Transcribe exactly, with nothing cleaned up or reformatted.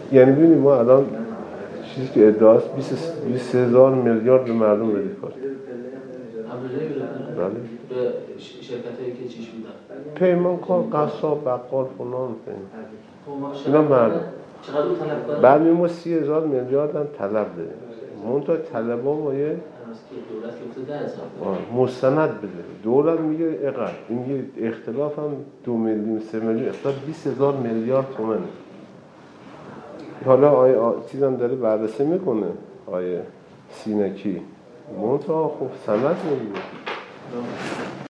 یعنی ببینید ما الان چیزی که ادعاست بیست هزار میلیارد به مردم بدهکار. بله. به شرکتایی که چیش میدن. پیمانکار، قصاب، بقال فلان اینا مردم. چقدر طلب دارن؟ بعد ما سی هزار میلیارد هم طلب داریم. منتها طلب‌ها ما یه دولت گفته ده هزار. مستند بده. دولت میگه اقل. این یه اختلاف هم دو میلیون سه میلیون اختلاف بیست هزار میلیارد تومنه. حالا آیه چیزم داره بررسی میکنه آیه سینکی منتها خب سند نمیده.